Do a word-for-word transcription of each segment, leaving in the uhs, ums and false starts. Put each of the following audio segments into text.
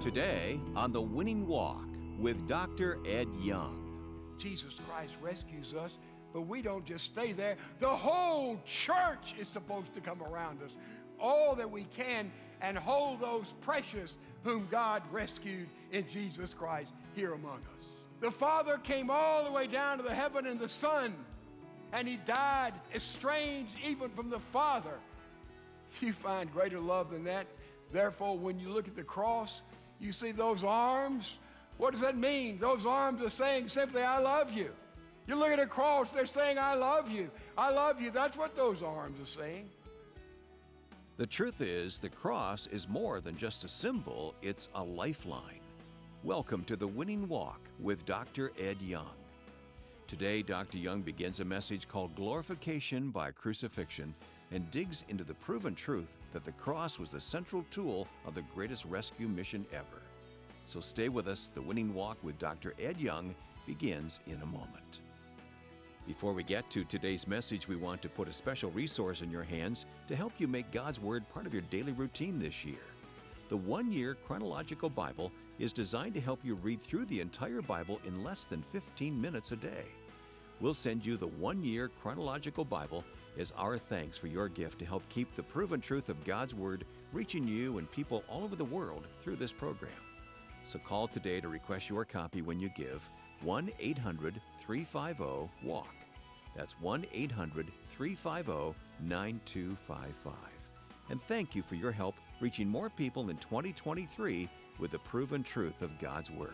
Today on The Winning Walk with Doctor Ed Young. Jesus Christ rescues us, but we don't just stay there. The whole church is supposed to come around us, all that we can, and hold those precious whom God rescued in Jesus Christ here among us. The Father came all the way down to the heaven and the Son, and he died estranged even from the Father. You find greater love than that. Therefore, when you look at the cross, you see those arms. What does that mean? Those arms are saying simply, I love you. You look at a cross, they're saying, I love you. I love you. That's what those arms are saying. The truth is, the cross is more than just a symbol, it's a lifeline. Welcome to The Winning Walk with Doctor Ed Young. Today, Doctor Young begins a message called Glorification by Crucifixion and digs into the proven truth that the cross was the central tool of the greatest rescue mission ever. So stay with us. The Winning Walk with Doctor Ed Young begins in a moment. Before we get to today's message, we want to put a special resource in your hands to help you make God's Word part of your daily routine this year. The One-Year Chronological Bible is designed to help you read through the entire Bible in less than fifteen minutes a day. We'll send you the One-Year Chronological Bible as our thanks for your gift to help keep the proven truth of God's Word reaching you and people all over the world through this program. So call today to request your copy when you give one eight hundred, three five zero, WALK. That's one eight hundred, three five zero, nine two five five. And thank you for your help reaching more people in twenty twenty-three with the proven truth of God's Word.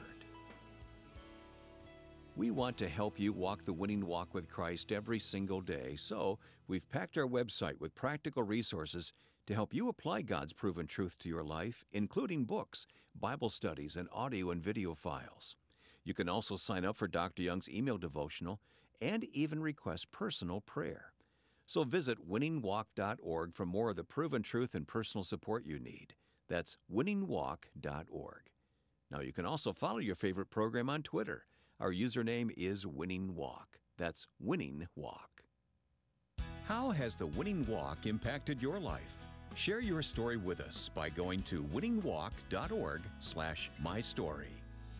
We want to help you walk the winning walk with Christ every single day, so we've packed our website with practical resources to help you apply God's proven truth to your life, including books, Bible studies, and audio and video files. You can also sign up for Doctor Young's email devotional and even request personal prayer. So visit winning walk dot org for more of the proven truth and personal support you need. That's winning walk dot org. Now you can also follow your favorite program on Twitter. Our username is Winning Walk. That's Winning Walk. How has the Winning Walk impacted your life? Share your story with us by going to winning walk dot org slash my story.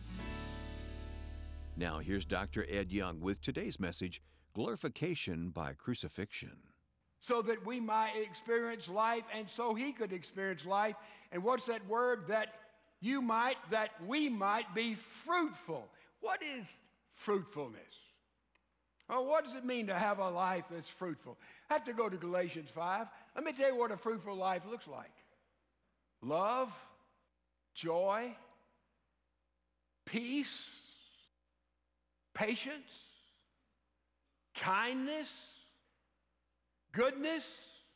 Now here's Doctor Ed Young with today's message, Glorification by Crucifixion. So that we might experience life, and so he could experience life. And what's that word? That you might, that we might be fruitful. What is fruitfulness? Oh, what does it mean to have a life that's fruitful? I have to go to Galatians five. Let me tell you what a fruitful life looks like. Love, joy, peace, patience, kindness, goodness,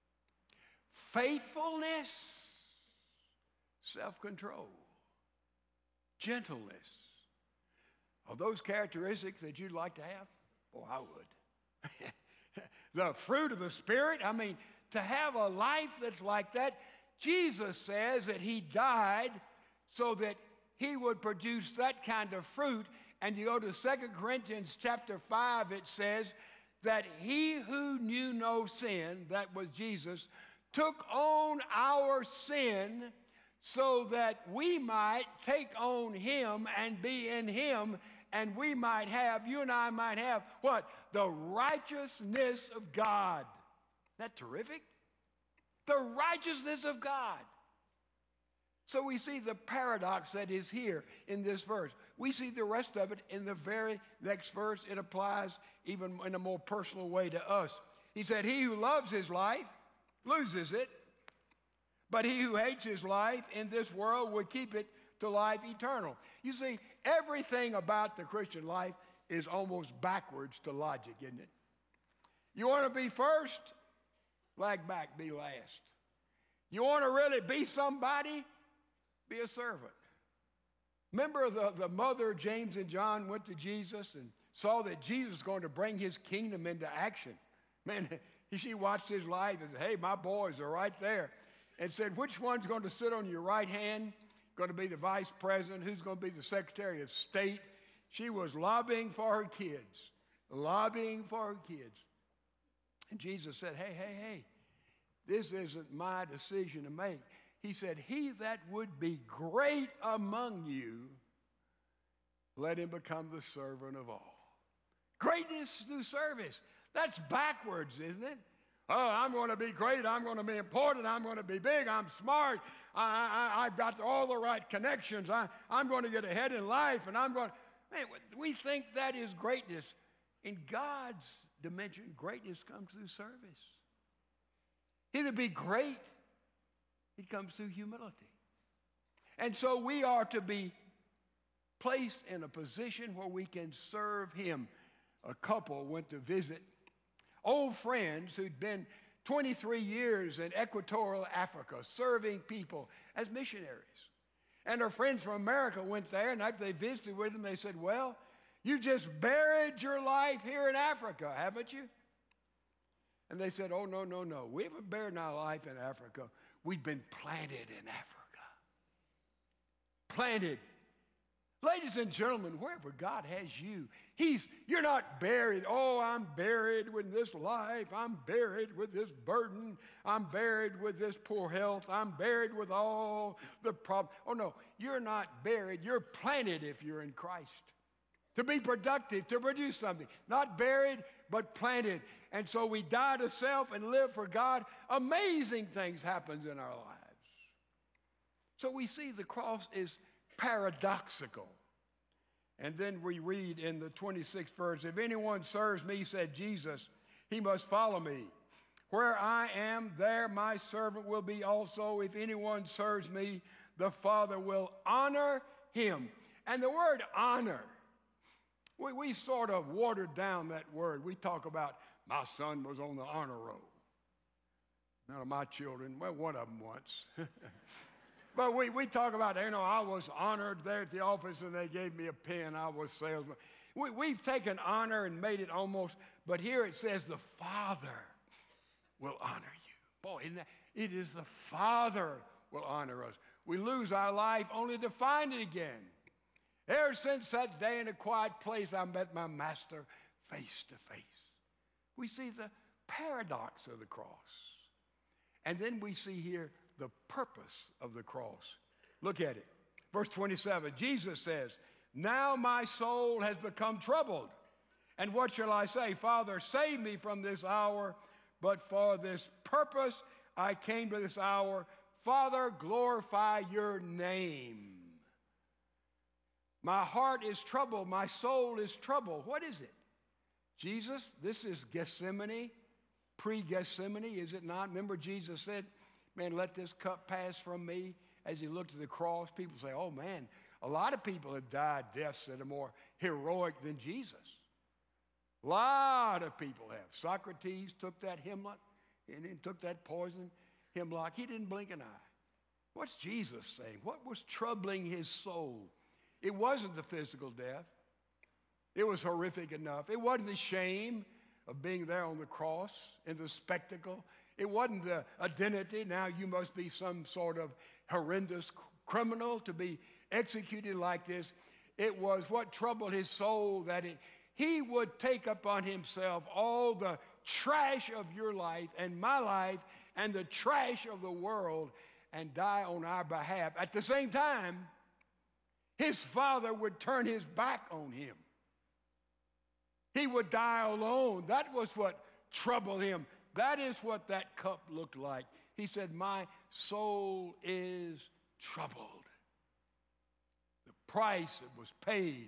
faithfulness, self-control, gentleness. Are those characteristics that you'd like to have? Oh, I would. The fruit of the Spirit, I mean, to have a life that's like that. Jesus says that he died so that he would produce that kind of fruit. And you go to Second Corinthians chapter five, it says that he who knew no sin, that was Jesus, took on our sin so that we might take on him and be in him, and we might have, you and I might have, what? The righteousness of God. Isn't that terrific? The righteousness of God. So we see the paradox that is here in this verse. We see the rest of it in the very next verse. It applies even in a more personal way to us. He said, he who loves his life loses it, but he who hates his life in this world will keep it to life eternal. You see, everything about the Christian life is almost backwards to logic, isn't it? You want to be first? Lag back, be last. You want to really be somebody? Be a servant. Remember the, the mother, James and John, went to Jesus and saw that Jesus was going to bring his kingdom into action. Man, she watched his life and said, hey, my boys are right there. And said, which one's going to sit on your right hand? Going to be the vice president? Who's going to be the secretary of state? She was lobbying for her kids, lobbying for her kids. And Jesus said, hey, hey, hey, this isn't my decision to make. He said, he that would be great among you, let him become the servant of all. Greatness through service. That's backwards, isn't it? Oh, I'm going to be great. I'm going to be important. I'm going to be big. I'm smart. I, I, I've got all the right connections. I, I'm going to get ahead in life, and I'm going to... Man, we think that is greatness. In God's dimension, greatness comes through service. He to be great, it comes through humility. And so we are to be placed in a position where we can serve him. A couple went to visit old friends who'd been twenty-three years in Equatorial Africa serving people as missionaries. And her friends from America went there, and after they visited with them, they said, well, you just buried your life here in Africa, haven't you? And they said, oh, no, no, no. We haven't buried our life in Africa. We've been planted in Africa. Planted. Ladies and gentlemen, wherever God has you, he's, you're not buried. Oh, I'm buried with this life. I'm buried with this burden. I'm buried with this poor health. I'm buried with all the problems. Oh, no, you're not buried. You're planted if you're in Christ. To be productive, to produce something. Not buried, but planted. And so we die to self and live for God. Amazing things happen in our lives. So we see the cross is paradoxical. And then we read in the twenty-sixth verse, if anyone serves me, said Jesus, he must follow me. Where I am, there my servant will be also. If anyone serves me, the Father will honor him. And the word honor, we, we sort of watered down that word. We talk about my son was on the honor roll. None of my children, well, one of them once. But we, we talk about, you know, I was honored there at the office and they gave me a pen. I was salesman. We, we've taken honor and made it almost, but here it says the Father will honor you. Boy, isn't that, it is the Father will honor us. We lose our life only to find it again. Ever since that day in a quiet place, I met my master face to face. We see the paradox of the cross. And then we see here the purpose of the cross. Look at it. Verse twenty-seven, Jesus says, now my soul has become troubled. And what shall I say? Father, save me from this hour, but for this purpose I came to this hour. Father, glorify your name. My heart is troubled. My soul is troubled. What is it? Jesus, this is Gethsemane, pre-Gethsemane, is it not? Remember Jesus said, man, let this cup pass from me. As he looked at the cross, people say, oh, man, a lot of people have died deaths that are more heroic than Jesus. A lot of people have. Socrates took that hemlock and then took that poison hemlock. He didn't blink an eye. What's Jesus saying? What was troubling his soul? It wasn't the physical death. It was horrific enough. It wasn't the shame of being there on the cross and the spectacle. It wasn't the identity. Now you must be some sort of horrendous criminal to be executed like this. It was what troubled his soul, that it, he would take upon himself all the trash of your life and my life and the trash of the world and die on our behalf. At the same time, his Father would turn his back on him. He would die alone. That was what troubled him. That is what that cup looked like. He said, my soul is troubled. The price that was paid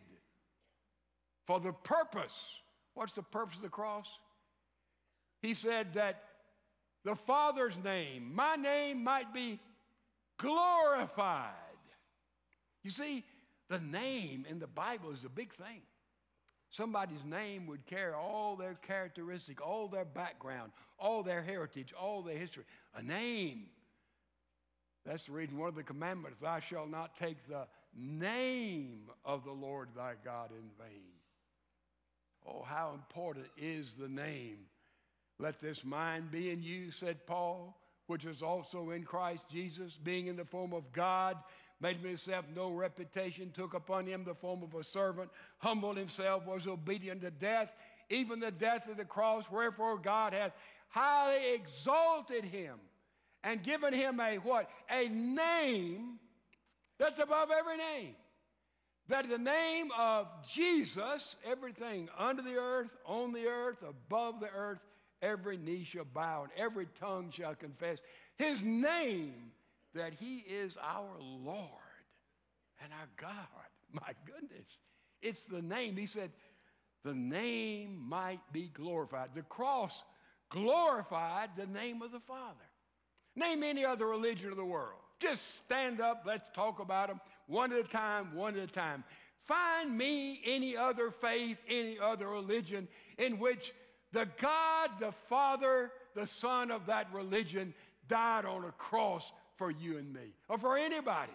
for the purpose. What's the purpose of the cross? He said that the Father's name, my name, might be glorified. You see, the name in the Bible is a big thing. Somebody's name would carry all their characteristics, all their background, all their heritage, all their history. A name. That's the reason one of the commandments, thou shalt not take the name of the Lord thy God in vain. Oh, how important is the name. Let this mind be in you, said Paul, which is also in Christ Jesus, being in the form of God, made himself no reputation, took upon him the form of a servant, humbled himself, was obedient to death, even the death of the cross, wherefore God hath highly exalted him and given him a what? A name that's above every name. That the name of Jesus, everything under the earth, on the earth, above the earth, every knee shall bow and every tongue shall confess his name, that he is our Lord and our God. My goodness, it's the name. He said, the name might be glorified. The cross glorified the name of the Father. Name any other religion of the world. Just stand up, let's talk about them one at a time, one at a time. Find me any other faith, any other religion in which the God, the Father, the Son of that religion died on a cross for you and me, or for anybody.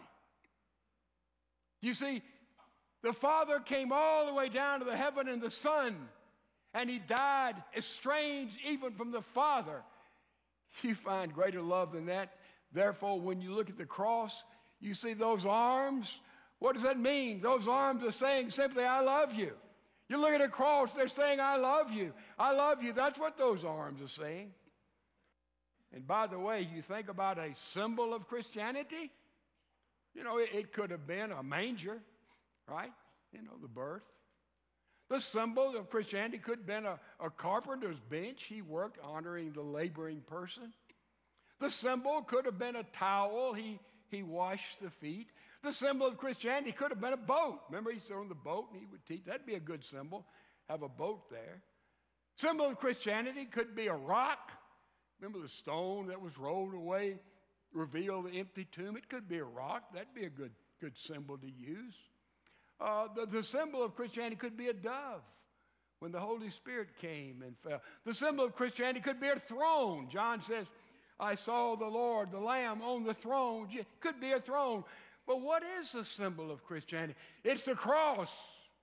You see, the Father came all the way down to the heaven and the Son, and he died estranged even from the Father. You find greater love than that. Therefore, when you look at the cross, you see those arms. What does that mean? Those arms are saying simply, I love you. You look at a cross, they're saying, I love you. I love you. That's what those arms are saying. And by the way, you think about a symbol of Christianity, you know, it, it could have been a manger, right? You know, the birth. The symbol of Christianity could have been a, a carpenter's bench. He worked honoring the laboring person. The symbol could have been a towel. He, he washed the feet. The symbol of Christianity could have been a boat. Remember, he's on the boat and he would teach. That'd be a good symbol, have a boat there. Symbol of Christianity could be a rock. Remember the stone that was rolled away, revealed the empty tomb? It could be a rock. That'd be a good, good symbol to use. Uh, the, the symbol of Christianity could be a dove when the Holy Spirit came and fell. The symbol of Christianity could be a throne. John says, I saw the Lord, the Lamb on the throne. It could be a throne. But what is the symbol of Christianity? It's the cross.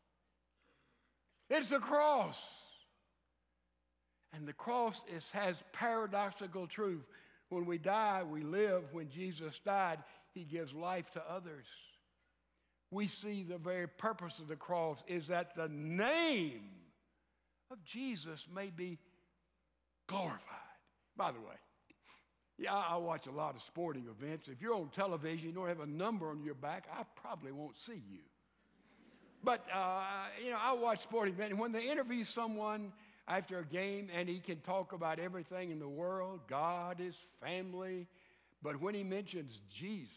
It's the cross. And the cross is, has paradoxical truth. When we die, we live. When Jesus died, he gives life to others. We see the very purpose of the cross is that the name of Jesus may be glorified. By the way, yeah, I watch a lot of sporting events. If you're on television, you don't have a number on your back, I probably won't see you. But, uh, you know, I watch sporting events, and when they interview someone after a game and he can talk about everything in the world, God, his family, but when he mentions Jesus,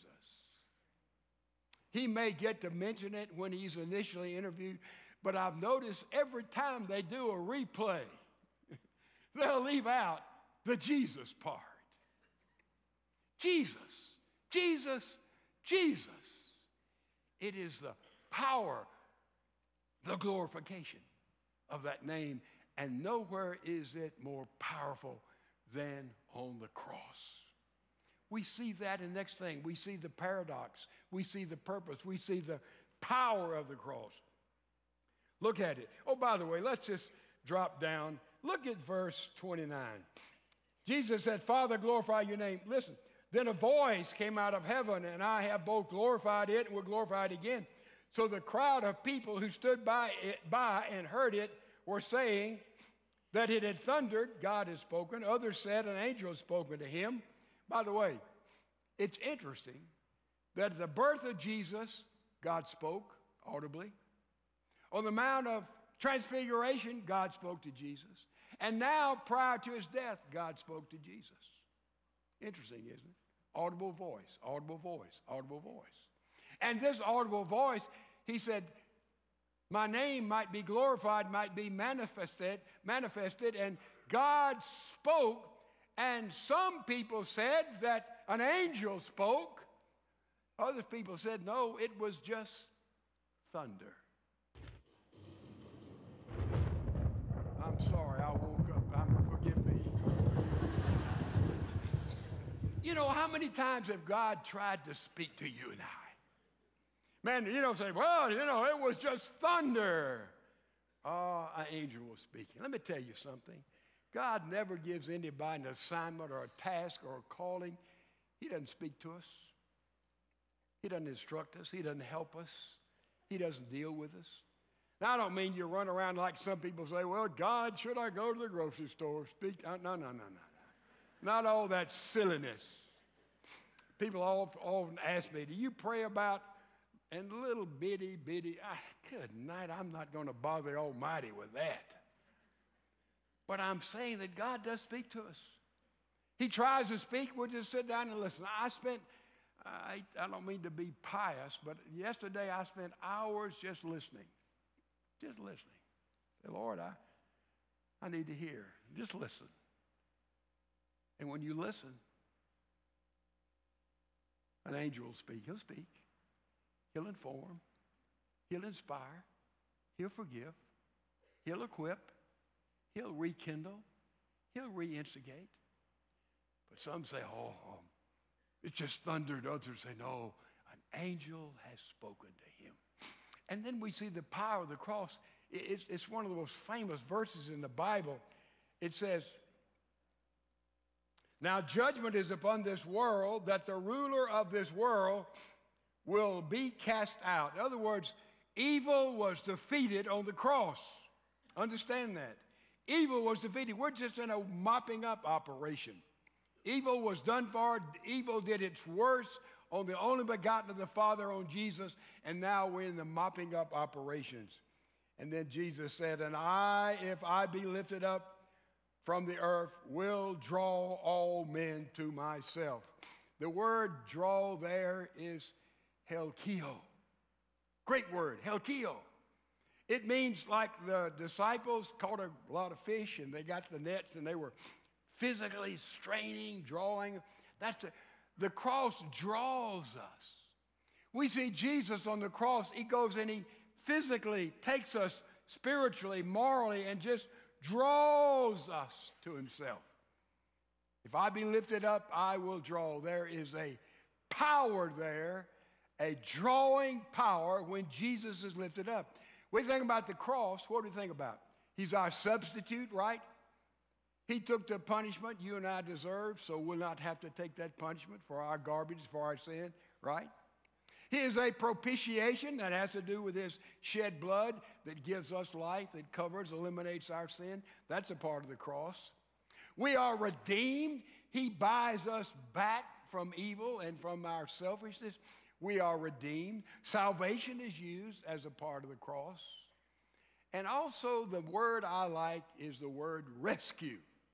he may get to mention it when he's initially interviewed, but I've noticed every time they do a replay, they'll leave out the Jesus part. Jesus, Jesus, Jesus. It is the power, the glorification of that name, and nowhere is it more powerful than on the cross. We see that in the next thing. We see the paradox. We see the purpose. We see the power of the cross. Look at it. Oh, by the way, let's just drop down. Look at verse twenty-nine. Jesus said, Father, glorify your name. Listen, then a voice came out of heaven, and I have both glorified it and will glorify it again. So the crowd of people who stood by it, by and heard it were saying that it had thundered, God has spoken. Others said an angel had spoken to him. By the way, it's interesting that at the birth of Jesus, God spoke audibly. On the Mount of Transfiguration, God spoke to Jesus. And now, prior to his death, God spoke to Jesus. Interesting, isn't it? Audible voice, audible voice, audible voice. And this audible voice, he said, my name might be glorified, might be manifested, manifested, and God spoke. And some people said that an angel spoke. Other people said, no, it was just thunder. I'm sorry, I woke up. I'm, forgive me. You know, how many times have God tried to speak to you and I? Man, you don't say, well, you know, it was just thunder. Oh, an angel was speaking. Let me tell you something. God never gives anybody an assignment or a task or a calling. He doesn't speak to us. He doesn't instruct us. He doesn't help us. He doesn't deal with us. Now, I don't mean you run around like some people say, well, God, should I go to the grocery store? Speak? No, no, no, no, no. Not all that silliness. people often ask me, do you pray about, and little bitty, bitty, I, good night, I'm not going to bother Almighty with that. But I'm saying that God does speak to us. He tries to speak, we'll just sit down and listen. I spent, I, I don't mean to be pious, but yesterday I spent hours just listening. Just listening. Say, Lord, I, I need to hear. Just listen. And when you listen, an angel will speak. He'll speak. He'll inform. He'll inspire. He'll forgive. He'll equip. He'll rekindle. He'll reinstigate. But some say, oh, oh, it just thundered. Others say, no, an angel has spoken to him. And then we see the power of the cross. It's, it's one of the most famous verses in the Bible. It says, now judgment is upon this world, that the ruler of this world will be cast out. In other words, evil was defeated on the cross. Understand that. Evil was defeated. We're just in a mopping up operation. Evil was done for. Evil did its worst on the only begotten of the Father, on Jesus, and now we're in the mopping up operations. And then Jesus said, and I, if I be lifted up from the earth, will draw all men to myself. The word draw there is helkio. Great word, helkio. It means like the disciples caught a lot of fish and they got the nets and they were physically straining, drawing. That's the, the cross draws us. We see Jesus on the cross. He goes and he physically takes us spiritually, morally, and just draws us to himself. If I be lifted up, I will draw. There is a power there, a drawing power when Jesus is lifted up. When you think about the cross, what do you think about? He's our substitute, right? He took the punishment you and I deserve, so we'll not have to take that punishment for our garbage, for our sin, right? He is a propitiation that has to do with his shed blood that gives us life, that covers, eliminates our sin. That's a part of the cross. We are redeemed. He buys us back from evil and from our selfishness. We are redeemed. Salvation is used as a part of the cross. And also the word I like is the word rescue.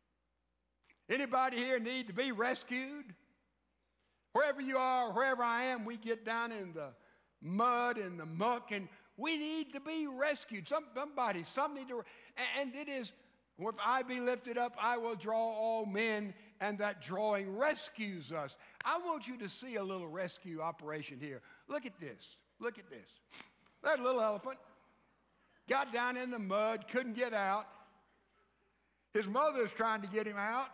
Anybody here need to be rescued? Wherever you are, wherever I am, we get down in the mud and the muck, and we need to be rescued. Some, somebody, something need to, and it is, if I be lifted up, I will draw all men, and that drawing rescues us. I want you to see a little rescue operation here. Look at this. Look at this. That little elephant got down in the mud, couldn't get out. His mother's trying to get him out.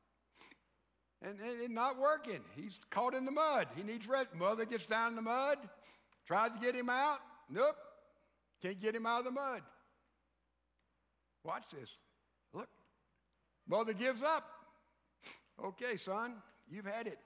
And it's not working. He's caught in the mud. He needs rest. Mother gets down in the mud, tries to get him out. Nope. Can't get him out of the mud. Watch this. Look. Mother gives up. Okay, son, you've had it.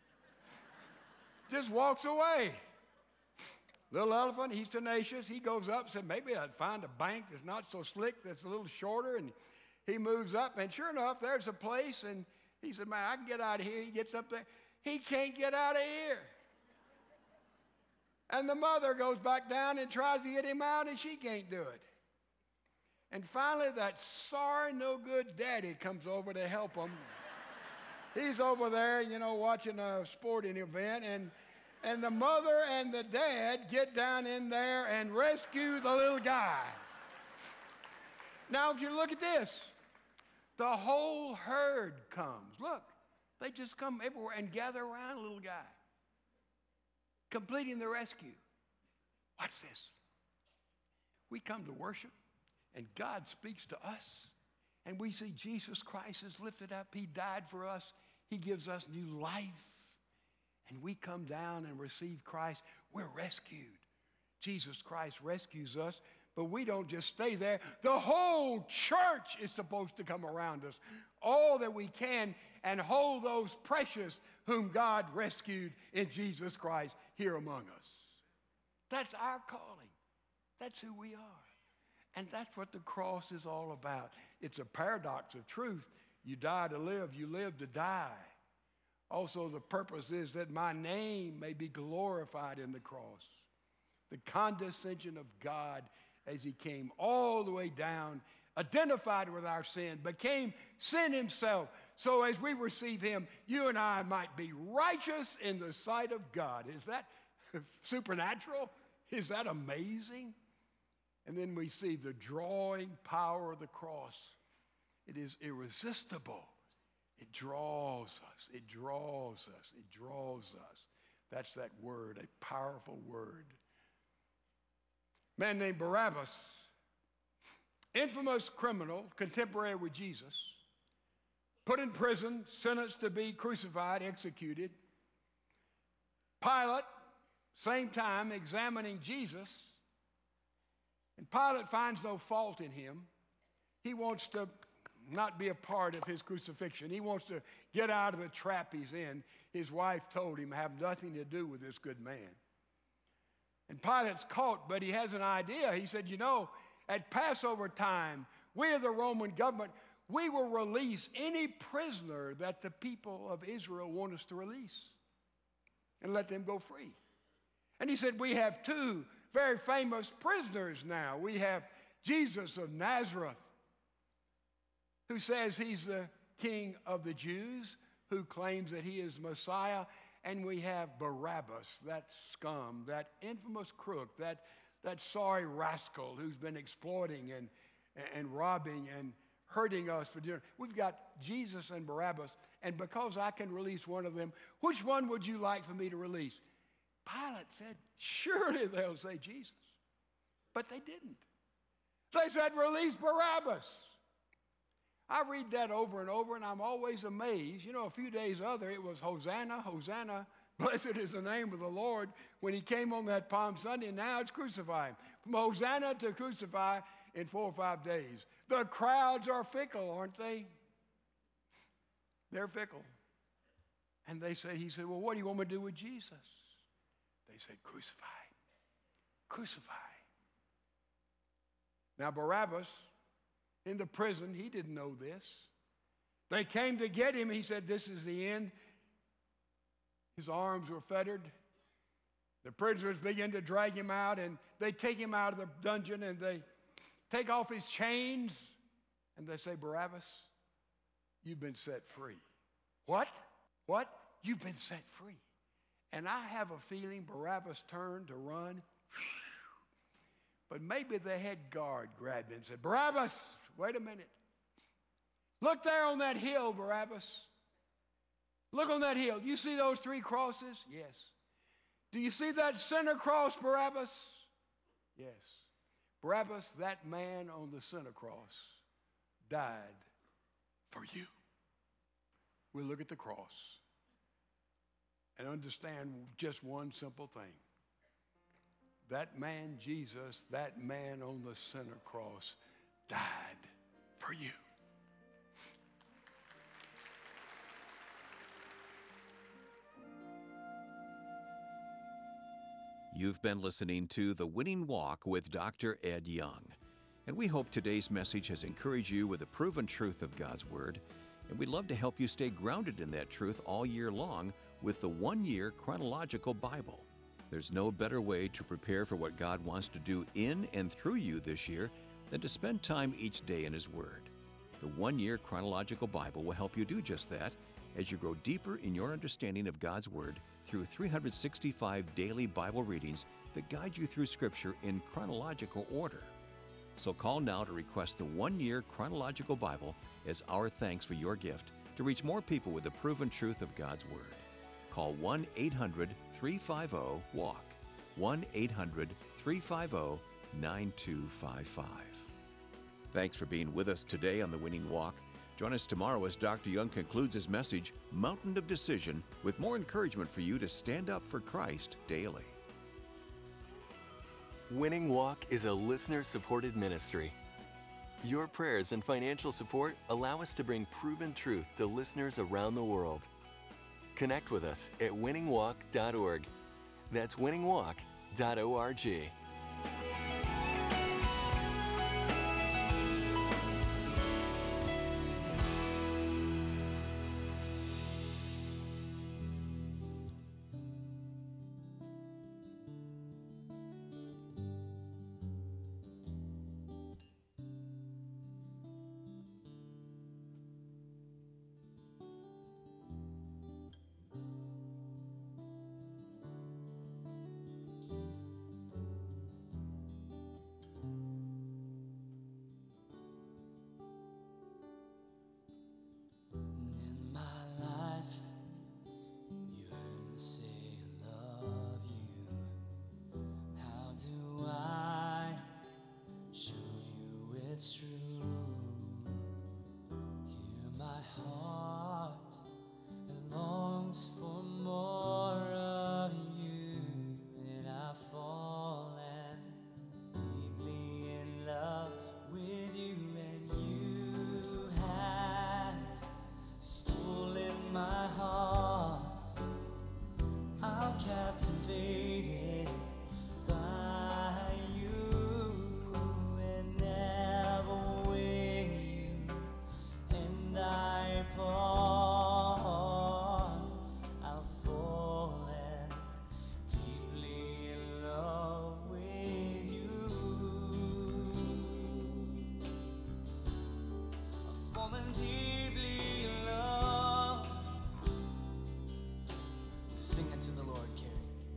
Just walks away. Little elephant, he's tenacious. He goes up and said, maybe I'd find a bank that's not so slick, that's a little shorter. And he moves up, and sure enough, there's a place, and he said, man, I can get out of here. He gets up there. He can't get out of here. And the mother goes back down and tries to get him out, and she can't do it. And finally, that sorry, no good daddy comes over to help him. He's over there, you know, watching a sporting event, and, and the mother and the dad get down in there and rescue the little guy. Now, if you look at this, the whole herd comes. Look, they just come everywhere and gather around a little guy, completing the rescue. Watch this. We come to worship, and God speaks to us, and we see Jesus Christ is lifted up. He died for us. He gives us new life, and we come down and receive Christ. We're rescued. Jesus Christ rescues us. But we don't just stay there. The whole church is supposed to come around us, all that we can, and hold those precious whom God rescued in Jesus Christ here among us. That's our calling. That's who we are. And that's what the cross is all about. It's a paradox of truth. You die to live, you live to die. Also, the purpose is that my name may be glorified in the cross. The condescension of God as he came all the way down, identified with our sin, became sin himself. So as we receive him, you and I might be righteous in the sight of God. Is that supernatural? Is that amazing? And then we see the drawing power of the cross. It is irresistible. It draws us. It draws us. It draws us. That's that word, a powerful word. A man named Barabbas, infamous criminal, contemporary with Jesus, put in prison, sentenced to be crucified, executed. Pilate, same time, examining Jesus. And Pilate finds no fault in him. He wants to not be a part of his crucifixion. He wants to get out of the trap he's in. His wife told him, have nothing to do with this good man. And Pilate's caught, but he has an idea. He said, you know, at Passover time, we of the Roman government, we will release any prisoner that the people of Israel want us to release and let them go free. And he said, we have two very famous prisoners now. We have Jesus of Nazareth, who says he's the king of the Jews, who claims that he is Messiah. And we have Barabbas, that scum, that infamous crook, that, that sorry rascal who's been exploiting and, and robbing and hurting us for dinner. We've got Jesus and Barabbas, and because I can release one of them, which one would you like for me to release? Pilate said, surely they'll say Jesus. But they didn't. They said, release Barabbas. I read that over and over, and I'm always amazed. You know, a few days other, it was Hosanna, Hosanna, blessed is the name of the Lord, when he came on that Palm Sunday, and now it's crucify him. From Hosanna to crucify in four or five days. The crowds are fickle, aren't they? They're fickle. And they say, he said, well, what do you want me to do with Jesus? They said, crucify. Crucify. Now, Barabbas, in the prison, he didn't know this. They came to get him. He said, this is the end. His arms were fettered. The prisoners begin to drag him out, and they take him out of the dungeon, and they take off his chains, and they say, Barabbas, you've been set free. What? What? You've been set free. And I have a feeling Barabbas turned to run. But maybe the head guard grabbed him and said, Barabbas, wait a minute. Look there on that hill, Barabbas. Look on that hill. You see those three crosses? Yes. Do you see that center cross, Barabbas? Yes. Barabbas, that man on the center cross, died for you. We look at the cross and understand just one simple thing. That man, Jesus, that man on the center cross, died for you. You've been listening to The Winning Walk with Doctor Ed Young. And we hope today's message has encouraged you with the proven truth of God's Word. And we'd love to help you stay grounded in that truth all year long with the one-year chronological Bible. There's no better way to prepare for what God wants to do in and through you this year than to spend time each day in His Word. The one-year chronological Bible will help you do just that as you grow deeper in your understanding of God's Word through three hundred sixty-five daily Bible readings that guide you through Scripture in chronological order. So call now to request the one-year chronological Bible as our thanks for your gift to reach more people with the proven truth of God's Word. Call one eight hundred three five zero walk, one eight hundred three five zero nine two five five. Thanks for being with us today on The Winning Walk. Join us tomorrow as Doctor Young concludes his message, Mountain of Decision, with more encouragement for you to stand up for Christ daily. Winning Walk is a listener-supported ministry. Your prayers and financial support allow us to bring proven truth to listeners around the world. Connect with us at winning walk dot org. That's winning walk dot org. captivated by you and never will you. And I part, I've fallen deeply in love with you. I've fallen deeply in love. Sing it to the Lord, Carrie.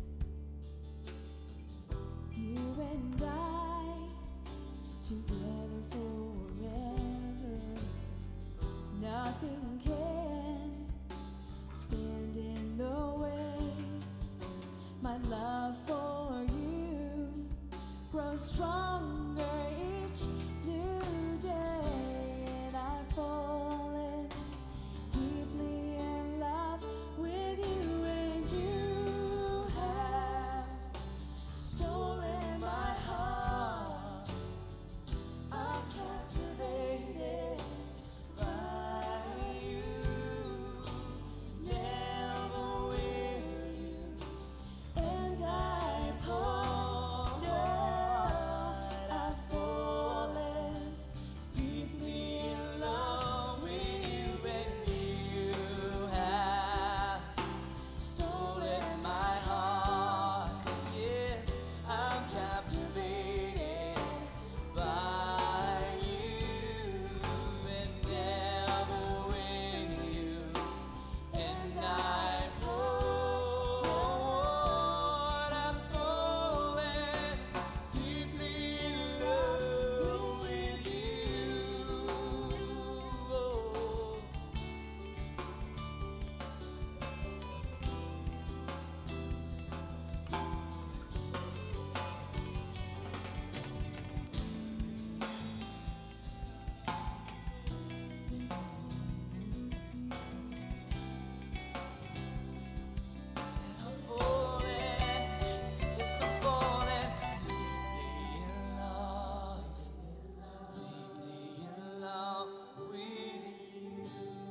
You and I, together forever. Nothing can stand in the way. My love for you grows stronger each new day. And I've fallen deeply in love with you, and you have stolen my heart. I'm captivated by you. Never will you. And I part. I've fallen deeply in love with you, and you have stolen my heart. Yes, I'm captivated by you, and never will you. And I poured, I've fallen deeply in love with you. I'm falling, yes, I'm falling deeply in love, deeply in love with you.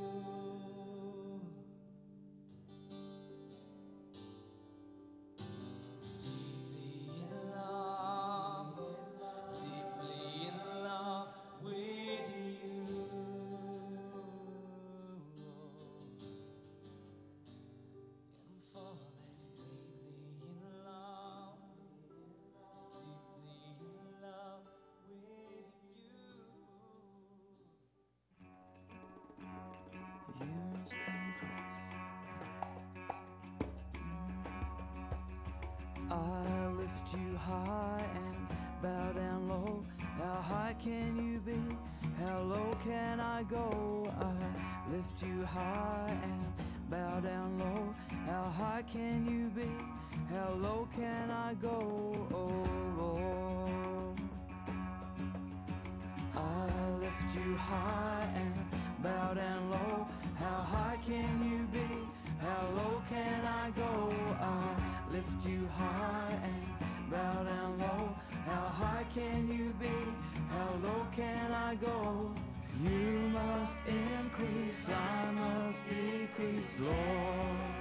Deeply in love, deeply in love with you. I'm falling deeply in love, deeply in love with you. You must increase. I lift you high and bow down low. How high can you be? How low can I go? I lift you high and bow down low. How high can you be? How low can I go? Oh Lord, I lift you high and bow down low. How high can you be? How low can I go? I lift you high and bow down low. How high can you be? How low can I go? You must increase, I must decrease, Lord.